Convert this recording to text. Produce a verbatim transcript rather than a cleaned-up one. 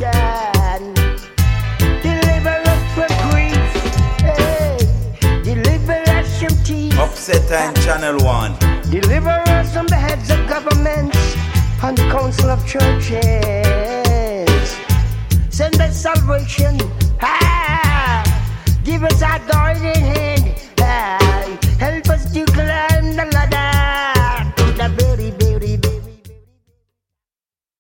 Deliver us from grief. Hey. Deliver us from teeth. Upset and Channel One. Deliver us from the heads of governments and the council of churches. Send us salvation. Ah. Give us our guiding hand.